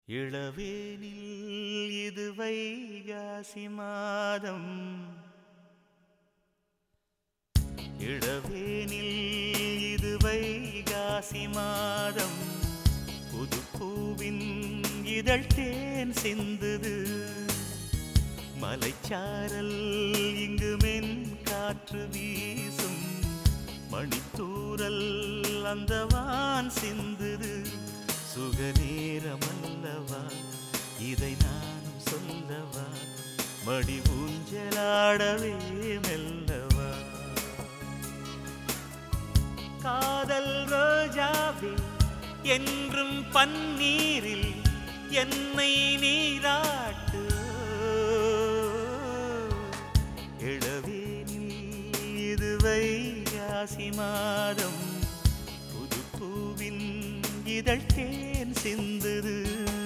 இளவேனில் இது வைகாசி மாதம். இளவேனில் இது வைகாசி மாதம். புதுப்பூவின் இதழ் தேன் சிந்துது. மலைச்சாரல் இங்கு மென் காற்று வீசும். மணித்தூரல் அந்த வான் சிந்துது. சுகநேரமல்லவா இதை நானும் சொல்லவா? மடி ஊஞ்சலாடவே மெல்லவா? காதல் ரோஜாவே என்றும் பன்னீரில் என்னை நீராட்டு. இளவேனில் இது வைகாசி மாதம். புதுப்பூவின் இதழ் தேன் சிந்துது.